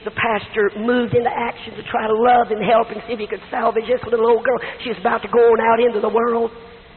the pastor moved into action to try to love and help and see if he could salvage this little old girl. She was about to go on out into the world.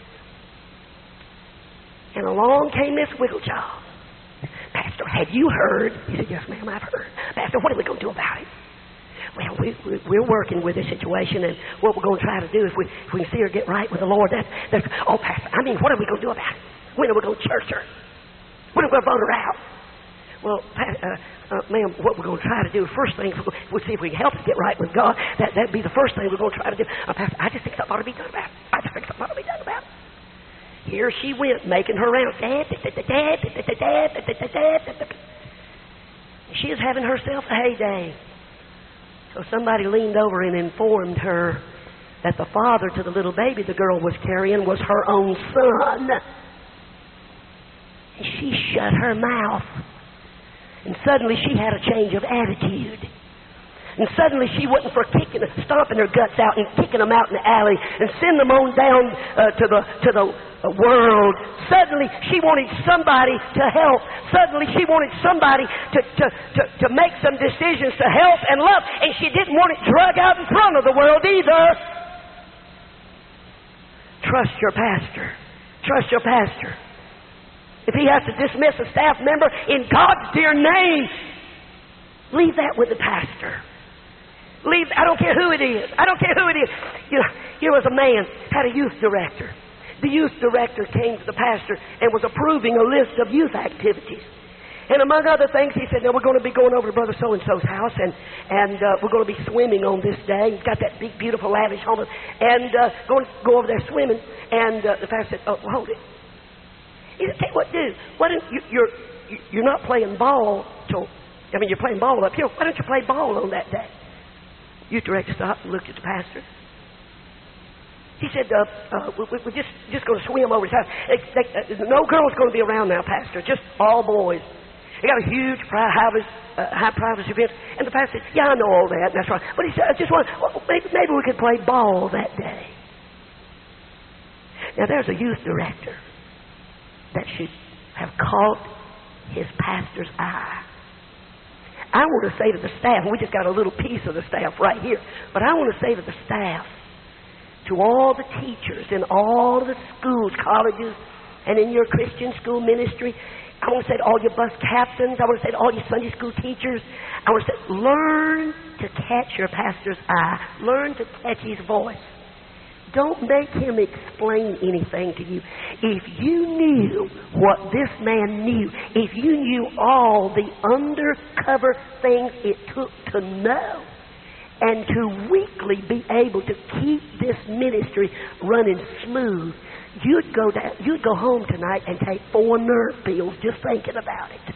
And along came Miss Wigglejaw. Pastor, have you heard? He said, yes, ma'am, I've heard. Pastor, what are we going to do about it? Well, we're working with this situation, and what we're going to try to do is if we can see her get right with the Lord. Oh, Pastor, I mean, what are we going to do about it? When are we going to church her? When are we going to vote her out? Well, ma'am, what we're going to try to do, first thing, we'll see if we can help us get right with God. That'd be the first thing we're going to try to do. Pastor, I just think something ought to be done about it. I just think something ought to be done about it. Here she went, making her rounds. She is having herself a heyday. So somebody leaned over and informed her that the father to the little baby the girl was carrying was her own son. And she shut her mouth. And suddenly she had a change of attitude. And suddenly she wasn't for stomping her guts out and kicking them out in the alley and send them on down to the world. Suddenly she wanted somebody to help. Suddenly she wanted somebody to make some decisions to help and love. And she didn't want it drug out in front of the world either. Trust your pastor. Trust your pastor. If he has to dismiss a staff member in God's dear name, leave that with the pastor. I don't care who it is. I don't care who it is. You know, here was a man, had a youth director. The youth director came to the pastor and was approving a list of youth activities. And among other things, he said, now we're going to be going over to Brother So-and-so's house, and we're going to be swimming on this day. He's got that big, beautiful, lavish home, and going to go over there swimming. And the pastor said, oh, hold it. He said, tell you what, dude, why don't you're not playing ball you're playing ball up here. Why don't you play ball on that day? Youth director stopped and looked at the pastor. He said, we're just going to swim over his house. No girls going to be around now, Pastor. Just all boys. They got a huge high privacy fence. And the pastor said, yeah, I know all that. That's right. But he said, I just want, maybe we could play ball that day. Now, there's a youth director that should have caught his pastor's eye. I want to say to the staff, and we just got a little piece of the staff right here, but I want to say to the staff, to all the teachers in all the schools, colleges, and in your Christian school ministry, I want to say to all your bus captains, I want to say to all your Sunday school teachers, I want to say, learn to catch your pastor's eye. Learn to catch his voice. Don't make him explain anything to you. If you knew what this man knew, if you knew all the undercover things it took to know and to weekly be able to keep this ministry running smooth, you'd go home tonight and take 4 nerve pills just thinking about it.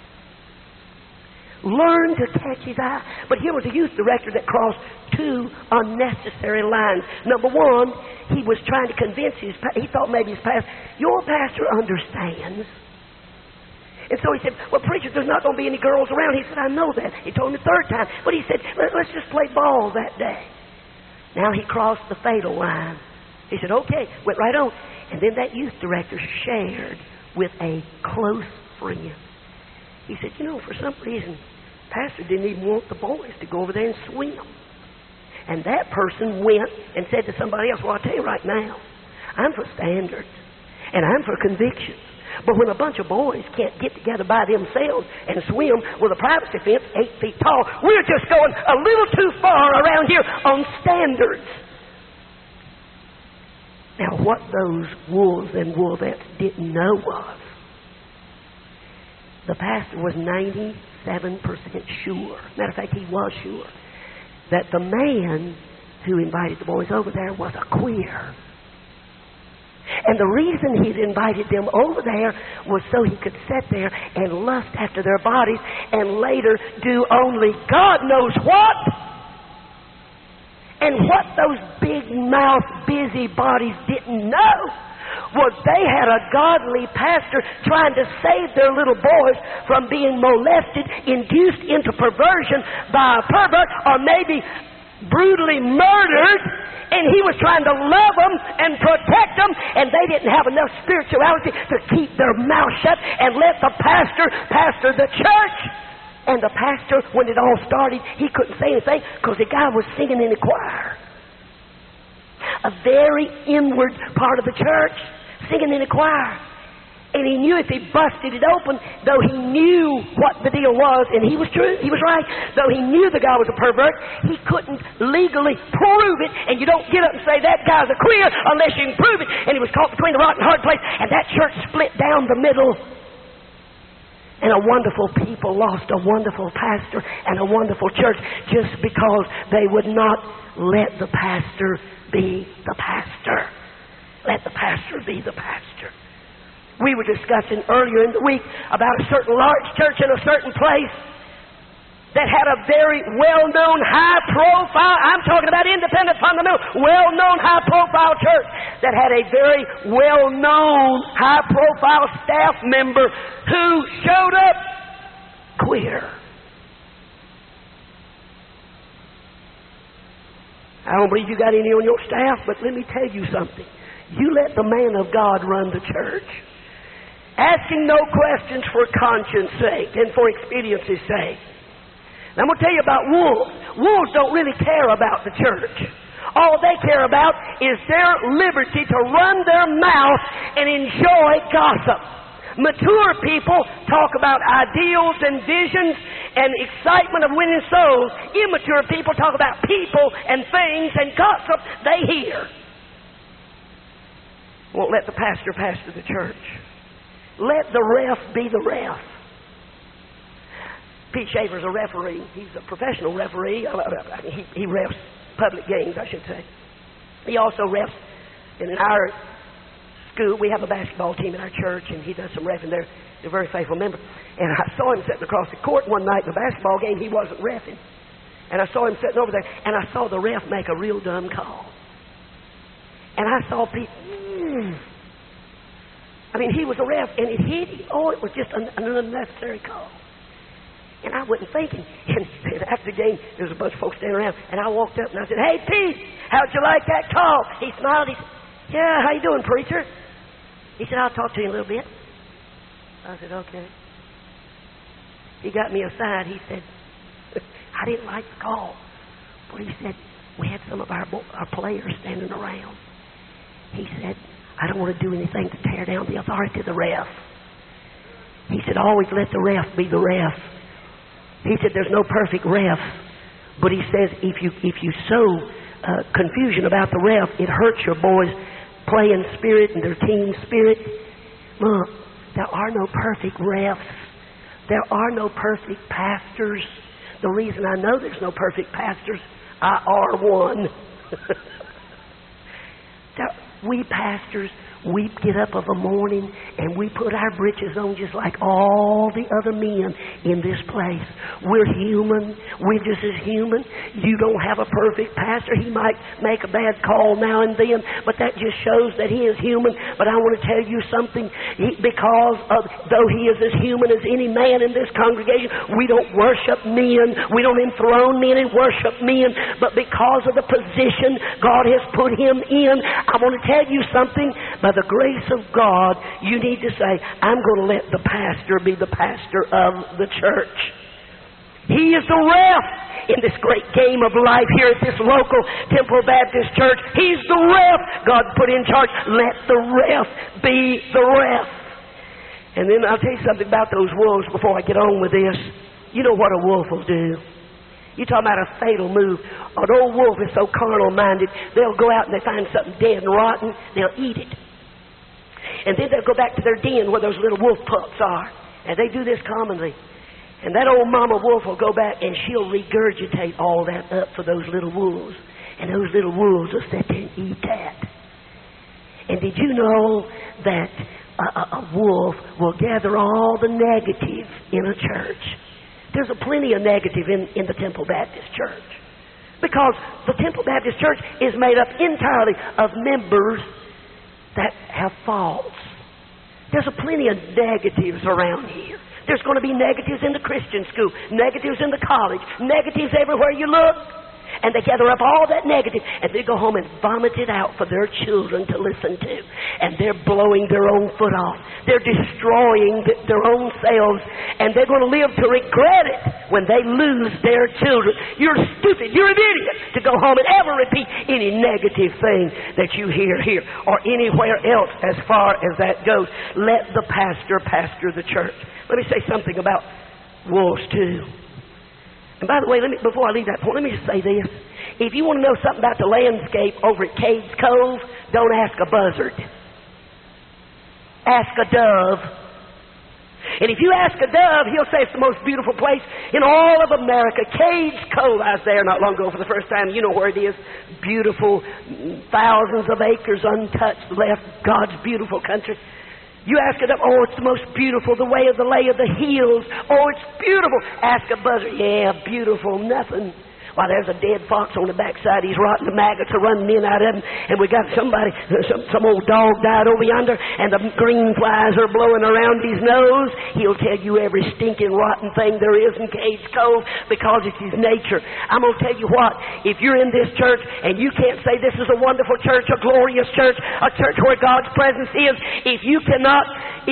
Learn to catch his eye. But here was a youth director that crossed 2 unnecessary lines. Number one, he was trying to convince he thought maybe his pastor, your pastor understands. And so he said, well, preacher, there's not going to be any girls around. He said, I know that. He told him the 3rd time. But he said, let's just play ball that day. Now he crossed the fatal line. He said, okay, went right on. And then that youth director shared with a close friend. He said, for some reason, pastor didn't even want the boys to go over there and swim. And that person went and said to somebody else, well, I'll tell you right now, I'm for standards and I'm for convictions. But when a bunch of boys can't get together by themselves and swim with a privacy fence 8 feet tall, we're just going a little too far around here on standards. Now, what those wolves and wolvettes didn't know was the pastor was 97% sure, matter of fact, he was sure, that the man who invited the boys over there was a queer. And the reason he'd invited them over there was so he could sit there and lust after their bodies and later do only God knows what. And what those big-mouth busybodies didn't know was they had a godly pastor trying to save their little boys from being molested, induced into perversion by a pervert, or maybe brutally murdered, and he was trying to love them and protect them, and they didn't have enough spirituality to keep their mouth shut and let the pastor pastor the church. And the pastor, when it all started, he couldn't say anything because the guy was singing in the choir. A very inward part of the church, singing in the choir. And he knew if he busted it open, though he knew what the deal was, and he was true, he was right, though he knew the guy was a pervert, he couldn't legally prove it, and you don't get up and say, that guy's a queer unless you can prove it. And he was caught between the rock and hard place, and that church split down the middle. And a wonderful people lost a wonderful pastor and a wonderful church just because they would not let the pastor be the pastor. Let the pastor be the pastor. We were discussing earlier in the week about a certain large church in a certain place that had a very well-known, high-profile, I'm talking about independent fundamental, well-known, high-profile church that had a very well-known, high-profile staff member who showed up queer. I don't believe you got any on your staff, but let me tell you something. You let the man of God run the church, asking no questions for conscience sake and for expediency's sake. Now, I'm going to tell you about wolves. Wolves don't really care about the church. All they care about is their liberty to run their mouth and enjoy gossip. Mature people talk about ideals and visions and excitement of winning souls. Immature people talk about people and things and gossip they hear. Won't let the pastor pastor the church. Let the ref be the ref. Pete Schaefer's a referee. He's a professional referee. He refs public games, I should say. He also refs in our school. We have a basketball team in our church, and he does some refing there. He's a very faithful member. And I saw him sitting across the court one night in the basketball game. He wasn't refing. And I saw him sitting over there, and I saw the ref make a real dumb call. And I saw people... I mean, he was a ref, and it hit him. Oh, it was just an unnecessary call. And I wasn't thinking. And after the game, there was a bunch of folks standing around, and I walked up and I said, "Hey, Pete, how'd you like that call?" He smiled. He said, "Yeah, how you doing, preacher?" He said, "I'll talk to you in a little bit." I said, "Okay." He got me aside. He said, "I didn't like the call." But he said, we had some of our players standing around. He said, "I don't want to do anything to tear down the authority of the ref." He said, "Always let the ref be the ref." He said, "There's no perfect ref." But he says, if you sow confusion about the ref, it hurts your boys' playing spirit and their team spirit. Look, there are no perfect refs. There are no perfect pastors. The reason I know there's no perfect pastors, I are one. We pastors, we get up of a morning and we put our britches on just like all the other men in this place. We're human. We're just as human. You don't have a perfect pastor. He might make a bad call now and then, but that just shows that he is human. But I want to tell you something. Though he is as human as any man in this congregation, we don't worship men. We don't enthrone men and worship men. But because of the position God has put him in, I want to tell you something. By the grace of God, you need to say, I'm going to let the pastor be the pastor of the church. He is the ref in this great game of life here at this local Temple Baptist Church. He's the ref God put in charge. Let the ref be the ref. And then I'll tell you something about those wolves before I get on with this. You know what a wolf will do. You talk about a fatal move. An old wolf is so carnal-minded, they'll go out and they find something dead and rotten, they'll eat it. And then they'll go back to their den where those little wolf pups are. And they do this commonly. And that old mama wolf will go back and she'll regurgitate all that up for those little wolves. And those little wolves will sit there and eat that. And did you know that a wolf will gather all the negative in a church? There's plenty of negative in the Temple Baptist Church. Because the Temple Baptist Church is made up entirely of members that have faults. There's plenty of negatives around here. There's going to be negatives in the Christian school, negatives in the college, negatives everywhere you look. And they gather up all that negative, and they go home and vomit it out for their children to listen to. And they're blowing their own foot off. They're destroying their own selves, and they're going to live to regret it when they lose their children. You're stupid. You're an idiot to go home and ever repeat any negative thing that you hear here or anywhere else as far as that goes. Let the pastor pastor the church. Let me say something about wolves too. And by the way, before I leave that point, let me just say this. If you want to know something about the landscape over at Cades Cove, don't ask a buzzard. Ask a dove. And if you ask a dove, he'll say it's the most beautiful place in all of America. Cades Cove. I was there not long ago for the first time. You know where it is. Beautiful, thousands of acres untouched, left, God's beautiful country. You ask it up, oh, it's the most beautiful, the way of the lay of the hills. Oh, it's beautiful. Ask a buzzard, yeah, beautiful, nothing. Why, there's a dead fox on the backside. He's rotten. The maggots are running in out of him. And we got somebody, some old dog died over yonder, and the green flies are blowing around his nose. He'll tell you every stinking rotten thing there is in Cades Cove because it's his nature. I'm going to tell you what, if you're in this church and you can't say this is a wonderful church, a glorious church, a church where God's presence is, if you cannot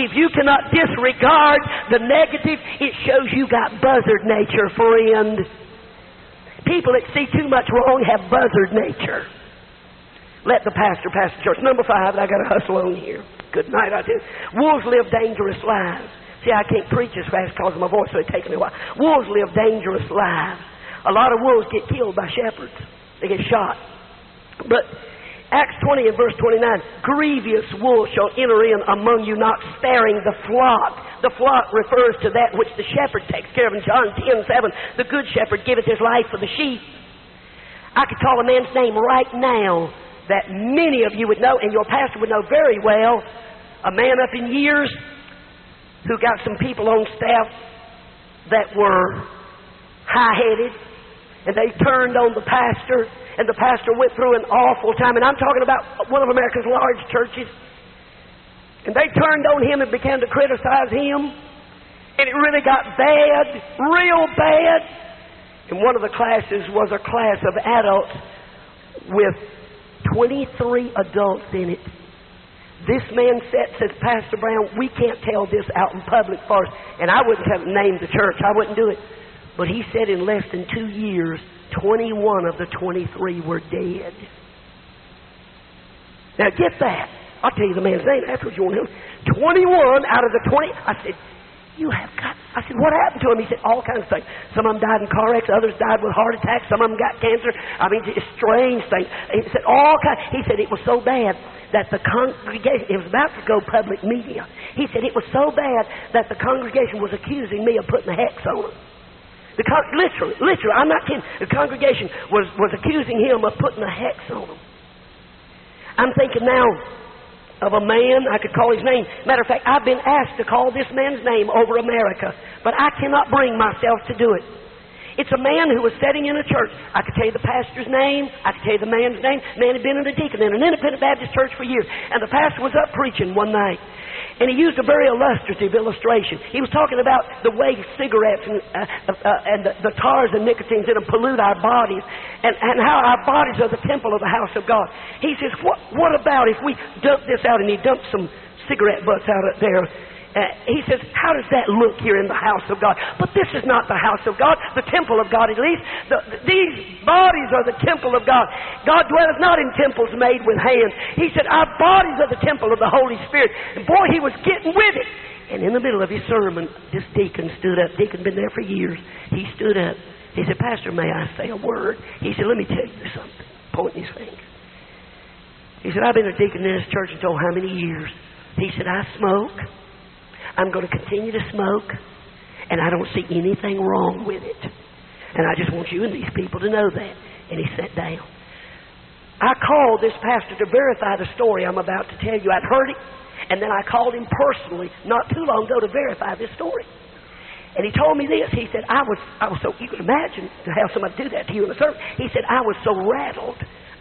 disregard the negative, it shows you got buzzard nature, friend. People that see too much wrong have buzzard nature. Let the pastor pastor the church. Number 5, I got to hustle on here. Good night, I do. Wolves live dangerous lives. See, I can't preach as fast because of my voice, so it takes me a while. Wolves live dangerous lives. A lot of wolves get killed by shepherds. They get shot. But Acts 20 and verse 29, grievous wolves shall enter in among you, not sparing the flock. The flock refers to that which the shepherd takes care of. In John 10:7, the good shepherd giveth his life for the sheep. I could call a man's name right now that many of you would know, and your pastor would know very well, a man up in years who got some people on staff that were high-headed, and they turned on the pastor, and the pastor went through an awful time. And I'm talking about one of America's large churches. And they turned on him and began to criticize him. And it really got bad, real bad. And one of the classes was a class of adults with 23 adults in it. This man said, Pastor Brown, we can't tell this out in public for us. And I wouldn't have named the church. I wouldn't do it. But he said in less than 2 years, 21 of the 23 were dead. Now get that. I'll tell you the man's name afterwards. You want him? 21 out of the 20. I said, I said, what happened to him? He said, all kinds of things. Some of them died in car wrecks. Others died with heart attacks. Some of them got cancer. I mean, it's strange things. He said, all kinds. He said, it was so bad that the congregation, it was about to go public media. He said, it was so bad that the congregation was accusing me of putting a hex on them. Literally, I'm not kidding. The congregation was accusing him of putting a hex on them. I'm thinking now of a man, I could call his name. Matter of fact, I've been asked to call this man's name over America, but I cannot bring myself to do it. It's a man who was sitting in a church. I could tell you the pastor's name. I could tell you the man's name. The man had been in a deacon in an independent Baptist church for years. And the pastor was up preaching one night. And he used a very illustrative illustration. He was talking about the way cigarettes and the tars and nicotines in them pollute our bodies, and how our bodies are the temple of the house of God. He says, what about if we dump this out? And he dumped some cigarette butts out there. He says, how does that look here in the house of God? But this is not the house of God, the temple of God at least. These bodies are the temple of God. God dwelleth not in temples made with hands. He said, our bodies are the temple of the Holy Spirit. And boy, he was getting with it. And in the middle of his sermon, this deacon stood up. Deacon's been there for years. He stood up. He said, Pastor, may I say a word? He said, let me tell you something. Pointing his finger. He said, I've been a deacon in this church until how many years? He said, I smoke. I'm going to continue to smoke, and I don't see anything wrong with it. And I just want you and these people to know that. And he sat down. I called this pastor to verify the story I'm about to tell you. I'd heard it, and then I called him personally not too long ago to verify this story. And he told me this. He said, I was so, you can imagine to have somebody do that to you in a sermon. He said, I was so rattled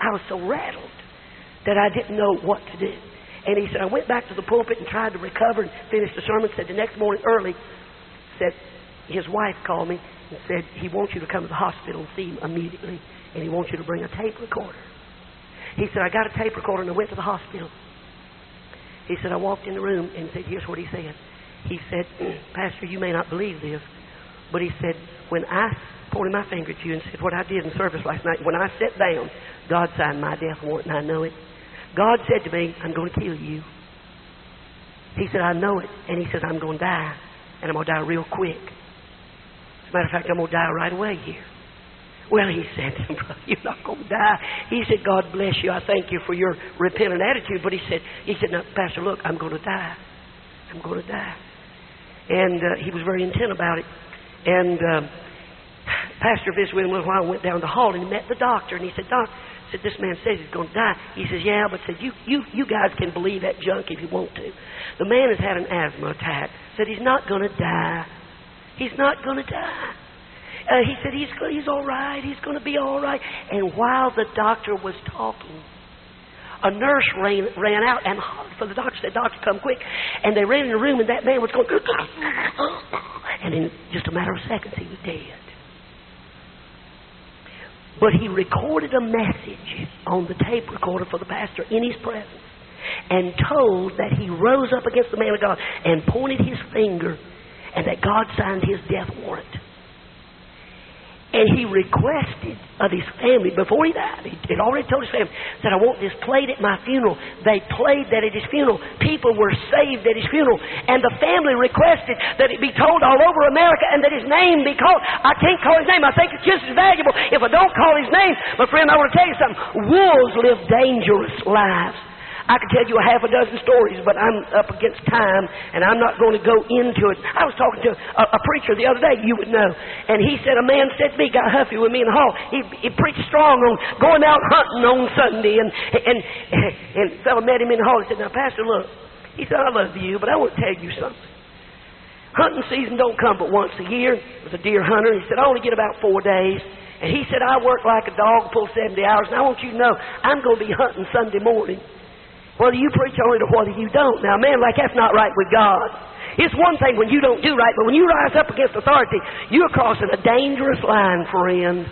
that I didn't know what to do. And he said, I went back to the pulpit and tried to recover and finish the sermon. Said the next morning early, said, his wife called me and said he wants you to come to the hospital and see him immediately, and he wants you to bring a tape recorder. He said, I got a tape recorder, and I went to the hospital. He said, I walked in the room and said, here's what he said. He said, Pastor, you may not believe this, but he said, when I pointed my finger at you and said what I did in service last night, when I sat down, God signed my death warrant, and I know it. God said to me, I'm going to kill you. He said, I know it. And he said, I'm going to die, and I'm going to die real quick. As a matter of fact, I'm going to die right away here. Well, he said, you're not going to die. He said, God bless you. I thank you for your repentant attitude. But he said, no, Pastor, look, I'm going to die. I'm going to die. And he was very intent about it. And Pastor visited with him a little while, went down the hall and he met the doctor. And he said, Doc, said, this man says he's going to die. He says, yeah, but said, you guys can believe that junk if you want to. The man has had an asthma attack. Said he's not going to die. He's not going to die. He said, he's all right. He's going to be all right. And while the doctor was talking, a nurse ran out and hollered for the doctor. Said, doctor, come quick. And they ran in the room, and that man was going, and in just a matter of seconds, he was dead. But he recorded a message on the tape recorder for the pastor in his presence and told that he rose up against the man of God and pointed his finger and that God signed his death warrant. And he requested of his family, before he died, he had already told his family, said, I want this played at my funeral. They played that at his funeral. People were saved at his funeral. And the family requested that it be told all over America and that his name be called. I can't call his name. I think it's just as valuable if I don't call his name. But friend, I want to tell you something. Wolves live dangerous lives. I could tell you a half a dozen stories, but I'm up against time, and I'm not going to go into it. I was talking to a preacher the other day, you would know, and he said, a man said to me, got huffy with me in the hall. He preached strong on going out hunting on Sunday, and a fellow met him in the hall. He said, now, Pastor, look, he said, I love you, but I want to tell you something. Hunting season don't come but once a year. It was a deer hunter. He said, I only get about 4 days. And he said, I work like a dog, pull 70 hours, and I want you to know, I'm going to be hunting Sunday morning. Whether you preach on it or whether you don't. Now, man, like that's not right with God. It's one thing when you don't do right, but when you rise up against authority, you're crossing a dangerous line, friend.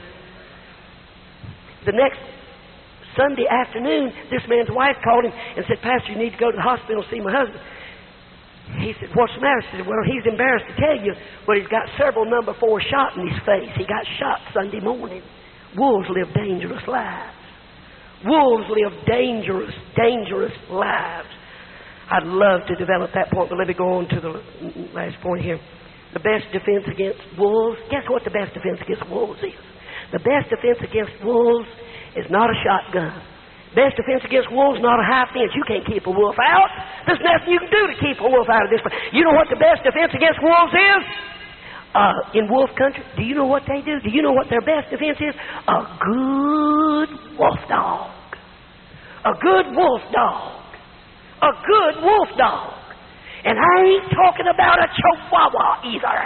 The next Sunday afternoon, this man's wife called him and said, Pastor, you need to go to the hospital and see my husband. He said, what's the matter? She said, well, he's embarrassed to tell you, but he's got several number 4 shot in his face. He got shot Sunday morning. Wolves live dangerous lives. Wolves live dangerous, dangerous lives. I'd love to develop that point, but let me go on to the last point here. The best defense against wolves, guess what the best defense against wolves is? The best defense against wolves is not a shotgun. Best defense against wolves, not a high fence. You can't keep a wolf out. There's nothing you can do to keep a wolf out of this place. You know what the best defense against wolves is? In wolf country, do you know what they do? Do you know what their best defense is? A good wolf dog. A good wolf dog. A good wolf dog. And I ain't talking about a chihuahua either.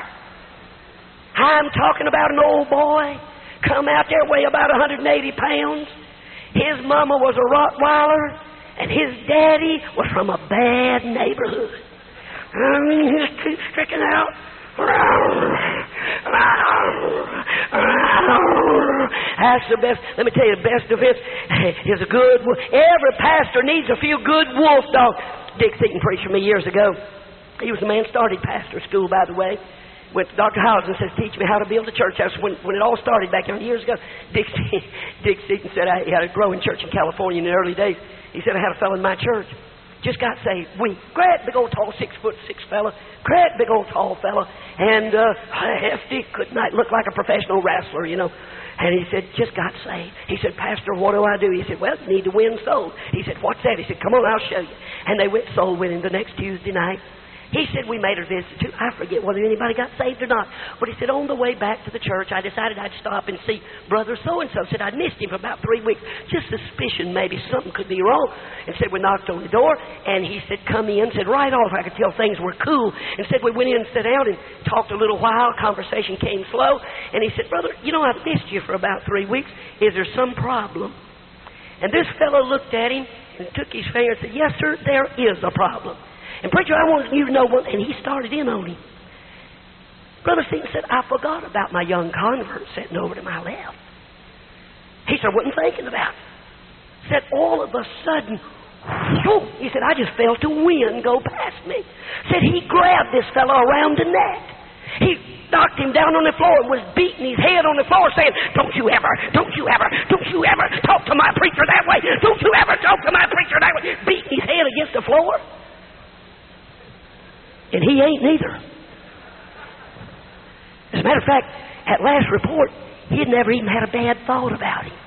I'm talking about an old boy, come out there, weigh about 180 pounds. His mama was a Rottweiler, and his daddy was from a bad neighborhood. His teeth sticking out. That's the best. Let me tell you, the best defense is a good wolf. Every pastor needs a few good wolf dogs. Dick Seaton preached for me years ago. He was the man started pastor school, by the way. Went to Dr. Howes and says, teach me how to build a church house. When it all started back years ago, Dick Seaton said, he had a growing church in California in the early days. He said, I had a fellow in my church. Just got saved. Great big old tall 6'6" fella. Great big old tall fella. And hefty, could not look like a professional wrestler, you know. And he said, just got saved. He said, Pastor, what do I do? He said, well, you need to win souls. He said, what's that? He said, come on, I'll show you. And they went soul winning the next Tuesday night. He said, we made a visit too. I forget whether anybody got saved or not. But he said, on the way back to the church, I decided I'd stop and see Brother so-and-so. Said, I'd missed him for about 3 weeks. Just suspicion maybe something could be wrong. And said, we knocked on the door. And he said, come in. Said, right off, I could tell things were cool. And said, we went in and sat down and talked a little while. Conversation came slow. And he said, brother, you know, I've missed you for about 3 weeks. Is there some problem? And this fellow looked at him and took his finger and said, yes, sir, there is a problem. And preacher, I want you to know one, and he started in on him. Brother Stephen said, I forgot about my young convert sitting over to my left. He said, I wasn't thinking about it. Said, all of a sudden, whew, he said, I just felt a wind go past me. Said, he grabbed this fellow around the neck. He knocked him down on the floor and was beating his head on the floor saying, don't you ever talk to my preacher that way. Don't you ever talk to my preacher that way. Beating his head against the floor. And he ain't neither. As a matter of fact, at last report, he'd never even had a bad thought about him.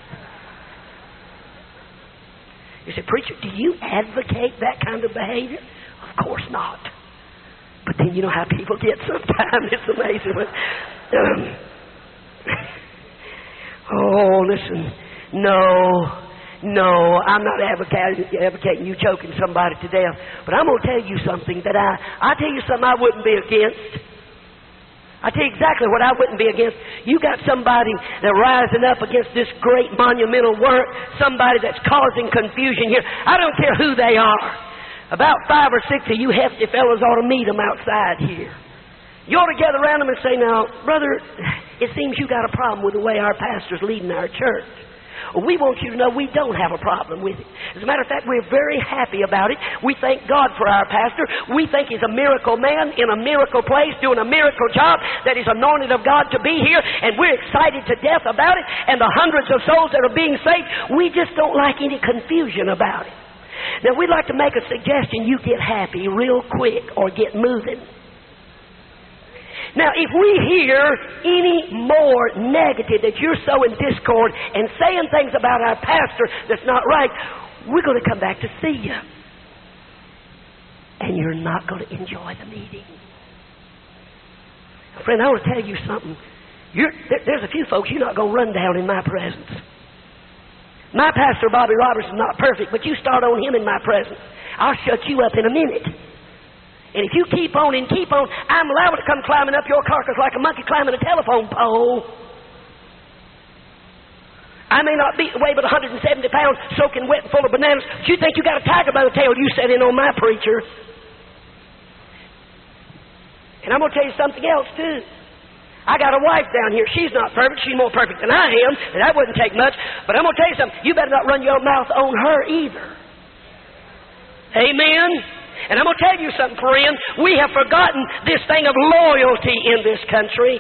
You say, preacher, do you advocate that kind of behavior? Of course not. But then you know how people get sometimes. It's amazing. Oh, listen. No, I'm not advocating you choking somebody to death. But I'm going to tell you something that I tell you something I wouldn't be against. I tell you exactly what I wouldn't be against. You got somebody that rising up against this great monumental work, somebody that's causing confusion here. I don't care who they are. About 5 or 6 of you hefty fellows ought to meet them outside here. You ought to gather around them and say, now, brother, it seems you got a problem with the way our pastor's leading our church. Well, we want you to know we don't have a problem with it. As a matter of fact, we're very happy about it. We thank God for our pastor. We think he's a miracle man in a miracle place doing a miracle job, that he's anointed of God to be here, and we're excited to death about it, and the hundreds of souls that are being saved. We just don't like any confusion about it. Now, we'd like to make a suggestion. You get happy real quick or get moving. Now, if we hear any more negative, that you're sowing discord and saying things about our pastor that's not right, we're going to come back to see you. And you're not going to enjoy the meeting. Friend, I want to tell you something. There's a few folks you're not going to run down in my presence. My pastor, Bobby Roberts, is not perfect, but you start on him in my presence, I'll shut you up in a minute. And if you keep on, I'm liable to come climbing up your carcass like a monkey climbing a telephone pole. I may not weigh but 170 pounds, soaking wet and full of bananas, but you think you got a tiger by the tail, you set in on my preacher. And I'm going to tell you something else, too. I got a wife down here. She's not perfect. She's more perfect than I am, and that wouldn't take much. But I'm going to tell you something. You better not run your mouth on her either. Amen? And I'm going to tell you something, friend. We have forgotten this thing of loyalty in this country.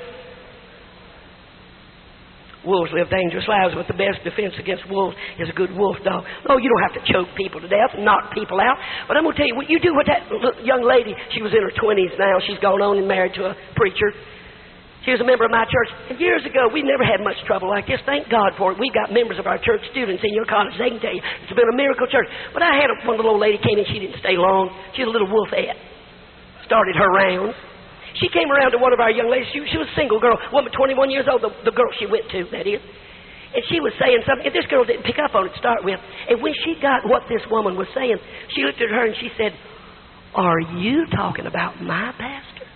Wolves live dangerous lives, but the best defense against wolves is a good wolf dog. No, you don't have to choke people to death and knock people out. But I'm going to tell you, what you do with that young lady, she was in her 20s now. She's gone on and married to a preacher. She was a member of my church. And years ago, we never had much trouble like this. Thank God for it. We've got members of our church students in your college. They can tell you it's been a miracle church. But I had one little old lady came in. She didn't stay long. She was a little wolfette. Started her rounds. She came around to one of our young ladies. She was a single girl, woman 21 years old, the girl she went to, that is. And she was saying something. And this girl didn't pick up on it to start with. And when she got what this woman was saying, she looked at her and she said, "Are you talking about my pastor?"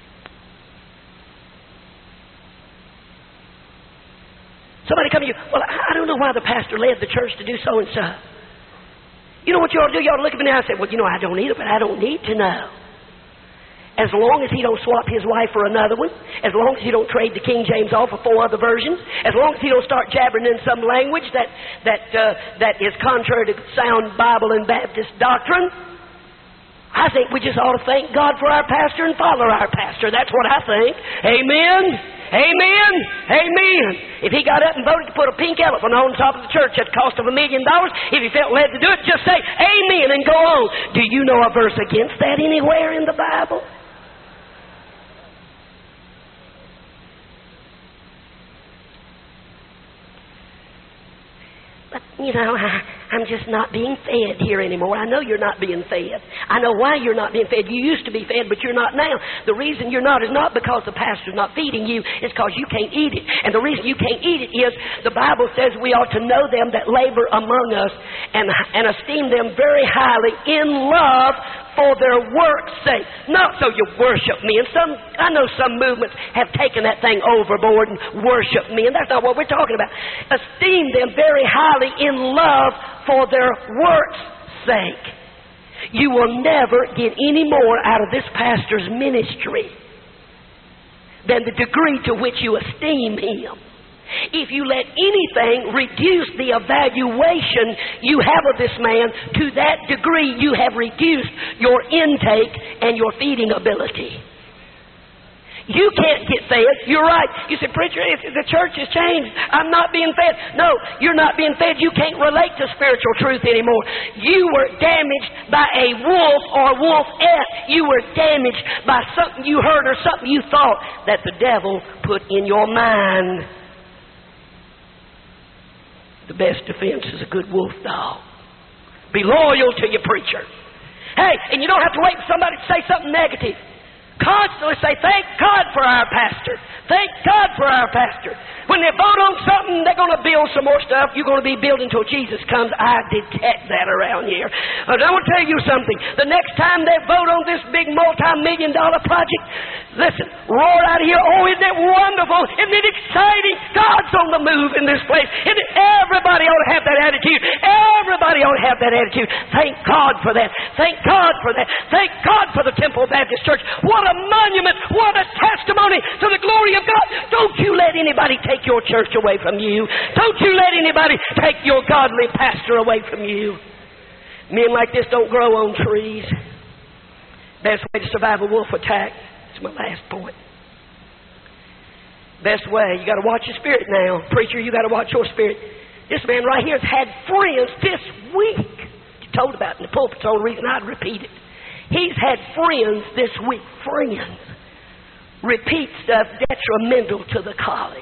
Somebody come to you, "Well, I don't know why the pastor led the church to do so and so." You know what you ought to do? You ought to look at me now and say, "Well, I don't need it, but I don't need to know." As long as he don't swap his wife for another one, as long as he don't trade the King James off for 4 other versions, as long as he don't start jabbering in some language that is contrary to sound Bible and Baptist doctrine, I think we just ought to thank God for our pastor and follow our pastor. That's what I think. Amen? Amen? Amen. If he got up and voted to put a pink elephant on top of the church at the cost of $1 million, if he felt led to do it, just say amen and go on. Do you know a verse against that anywhere in the Bible? But, I'm just not being fed here anymore. I know you're not being fed. I know why you're not being fed. You used to be fed, but you're not now. The reason you're not is not because the pastor's not feeding you. It's because you can't eat it. And the reason you can't eat it is the Bible says we ought to know them that labor among us and esteem them very highly in love for their work's sake. Not so you worship me. And I know some movements have taken that thing overboard and worship me, and that's not what we're talking about. Esteem them very highly in love for their work's sake. You will never get any more out of this pastor's ministry than the degree to which you esteem Him. If you let anything reduce the evaluation you have of this man, to that degree you have reduced your intake and your feeding ability. You can't get fed. You're right. You say, preacher, if the church has changed, I'm not being fed. No, you're not being fed. You can't relate to spiritual truth anymore. You were damaged by a wolf or wolfette. You were damaged by something you heard or something you thought that the devil put in your mind. The best defense is a good wolf dog. Be loyal to your preacher. Hey, and you don't have to wait for somebody to say something negative. Constantly say, thank God for our pastor. Thank God for our pastor. When they vote on something, they're going to build some more stuff. You're going to be building until Jesus comes. I detect that around here. But I want to tell you something. The next time they vote on this big multi-million-dollar project, listen, roar out of here. Oh, isn't it wonderful? Isn't it exciting? God's on the move in this place. Everybody ought to have that attitude. Everybody ought to have that attitude. Thank God for that. Thank God for that. Thank God for the Temple Baptist Church. What a monument. What a testimony to the glory of God. Don't you let anybody take your church away from you. Don't you let anybody take your godly pastor away from you. Men like this don't grow on trees. Best way to survive a wolf attack. That's my last point. Best way. You got to watch your spirit now. Preacher, you got to watch your spirit. This man right here has had friends this week. He told about it in the pulpit. It's the only reason I'd repeat it. He's had friends this week. Friends. Repeat stuff detrimental to the college.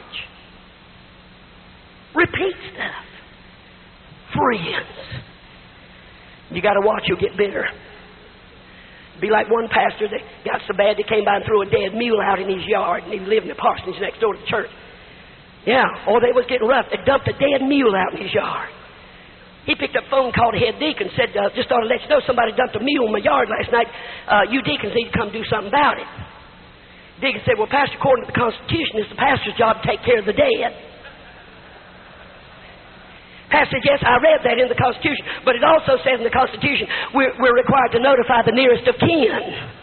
Repeat stuff. Friends. You got to watch, you'll get bitter. Be like one pastor that got so bad they came by and threw a dead mule out in his yard, and he lived in the parsonage next door to the church. Yeah, oh, they was getting rough. They dumped a dead mule out in his yard. He picked up the phone, called the head deacon, said, just thought to let you know somebody dumped a mule in my yard last night. You deacons need to come do something about it. Deacon said, well, Pastor, according to the Constitution, it's the pastor's job to take care of the dead. Pastor said, yes, I read that in the Constitution, but it also says in the Constitution we're required to notify the nearest of kin.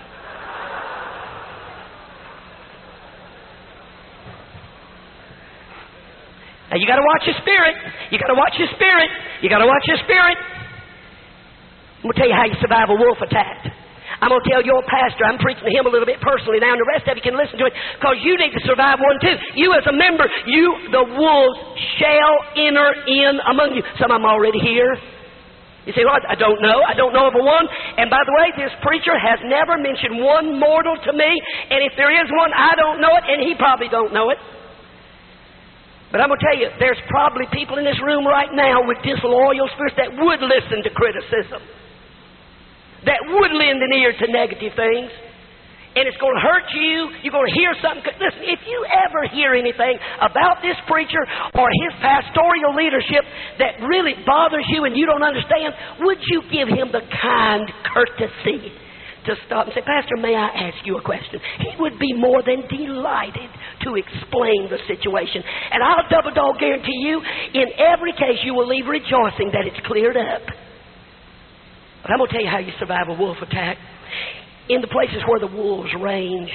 Now, you got to watch your spirit. You got to watch your spirit. You got to watch your spirit. I'm going to tell you how you survive a wolf attack. I'm going to tell your pastor, I'm preaching to him a little bit personally now, and the rest of you can listen to it, because you need to survive one too. You as a member, the wolves shall enter in among you. Some of them already here. You say, well, I don't know. I don't know of a one. And by the way, this preacher has never mentioned one mortal to me, and if there is one, I don't know it, and he probably don't know it. But I'm going to tell you, there's probably people in this room right now with disloyal spirits that would listen to criticism, that would lend an ear to negative things, and it's going to hurt you. You're going to hear something. Listen, if you ever hear anything about this preacher or his pastoral leadership that really bothers you and you don't understand, would you give him the kind courtesy to stop and say, Pastor, may I ask you a question? He would be more than delighted to explain the situation. And I'll double dog guarantee you, in every case you will leave rejoicing that it's cleared up. But I'm going to tell you how you survive a wolf attack. In the places where the wolves range,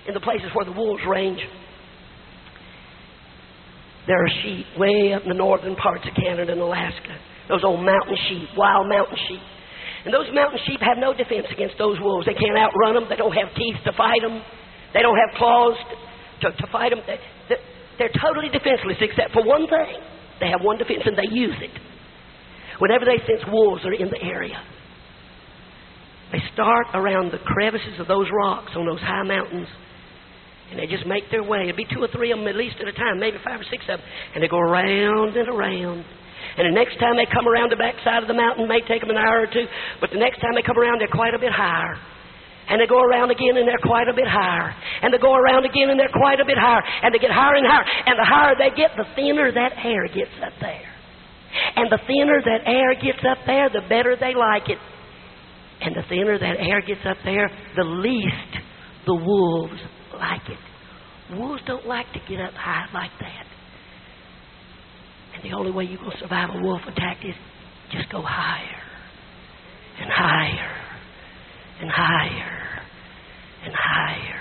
there are sheep way up in the northern parts of Canada and Alaska. Those old mountain sheep, wild mountain sheep. And those mountain sheep have no defense against those wolves. They can't outrun them. They don't have teeth to fight them. They don't have claws to fight them. They're totally defenseless except for one thing. They have one defense and they use it. Whenever they sense wolves are in the area, they start around the crevices of those rocks on those high mountains, and they just make their way. It'd be 2 or 3 of them at least at a time, maybe 5 or 6 of them, and they go around and around. And the next time they come around the backside of the mountain, may take them an hour or 2, but the next time they come around, they're quite a bit higher. And they go around again, and they're quite a bit higher. And they go around again, and they're quite a bit higher. And they get higher and higher. And the higher they get, the thinner that air gets up there. And the thinner that air gets up there, the better they like it. And the thinner that air gets up there, the least the wolves like it. Wolves don't like to get up high like that. And the only way you're going to survive a wolf attack is just go higher and higher and higher and higher.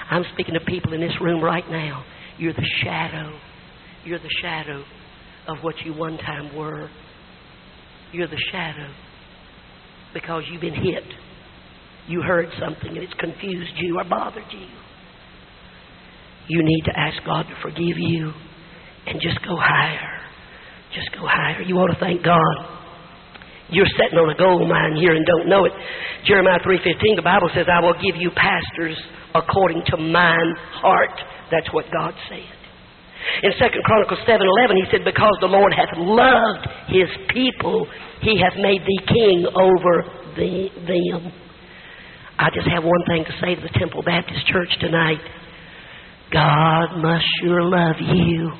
I'm speaking to people in this room right now. You're the shadow. You're the shadow of what you one time were. You're the shadow because you've been hit. You heard something and it's confused you or bothered you. You need to ask God to forgive you and just go higher. Just go higher. You ought to thank God. You're sitting on a gold mine here and don't know it. Jeremiah 3:15, the Bible says, I will give you pastors according to mine heart. That's what God said. In 2 Chronicles 7:11, he said, because the Lord hath loved his people, he hath made thee king over them. I just have one thing to say to the Temple Baptist Church tonight. God must sure love you.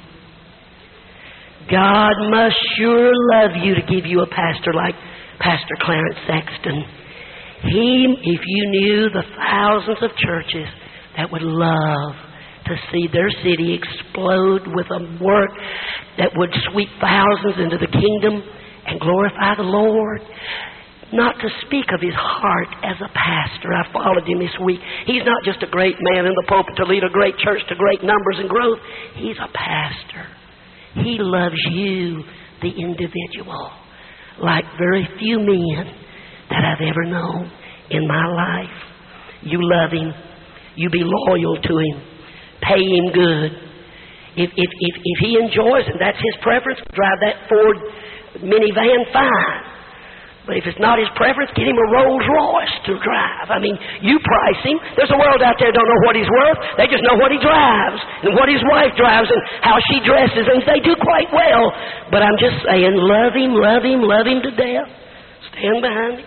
God must sure love you to give you a pastor like Pastor Clarence Saxton. If you knew the thousands of churches that would love to see their city explode with a work that would sweep thousands into the kingdom and glorify the Lord. Not to speak of his heart as a pastor. I followed him this week. He's not just a great man in the pulpit to lead a great church to great numbers and growth. He's a pastor. He loves you, the individual, like very few men that I've ever known in my life. You love him. You be loyal to him. Pay him good. If he enjoys it, that's his preference, drive that Ford minivan, fine. But if it's not his preference, get him a Rolls Royce to drive. I mean, you price him. There's a world out there that don't know what he's worth. They just know what he drives and what his wife drives and how she dresses, and they do quite well. But I'm just saying, love him, love him, love him to death. Stand behind him.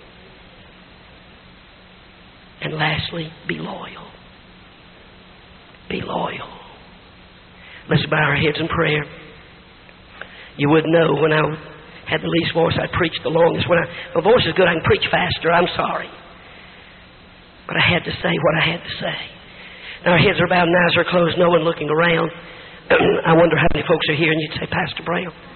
And lastly, be loyal. Be loyal. Let's bow our heads in prayer. You would know when I had the least voice, I preached the longest. My voice is good, I can preach faster. I'm sorry. But I had to say what I had to say. Now our heads are bowed and eyes are closed, no one looking around. I wonder how many folks are here, and you'd say, Pastor Brown,